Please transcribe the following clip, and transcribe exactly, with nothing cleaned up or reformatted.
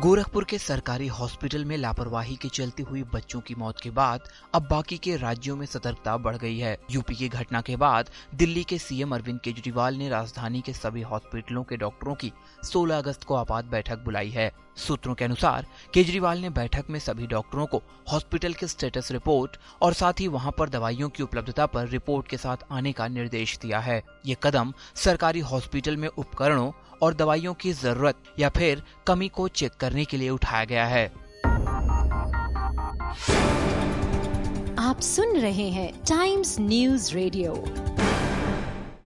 गोरखपुर के सरकारी हॉस्पिटल में लापरवाही के चलते हुई बच्चों की मौत के बाद अब बाकी के राज्यों में सतर्कता बढ़ गई है। यूपी की घटना के बाद दिल्ली के सीएम अरविंद केजरीवाल ने राजधानी के सभी हॉस्पिटलों के डॉक्टरों की सोलह अगस्त को आपात बैठक बुलाई है। सूत्रों के अनुसार केजरीवाल ने बैठक में सभी डॉक्टरों को हॉस्पिटल के स्टेटस रिपोर्ट और साथ ही वहां पर दवाइयों की उपलब्धता पर रिपोर्ट के साथ आने का निर्देश दिया है। ये कदम सरकारी हॉस्पिटल में उपकरणों और दवाइयों की जरूरत या फिर कमी को चेक करने के लिए उठाया गया है। आप सुन रहे हैं टाइम्स न्यूज रेडियो।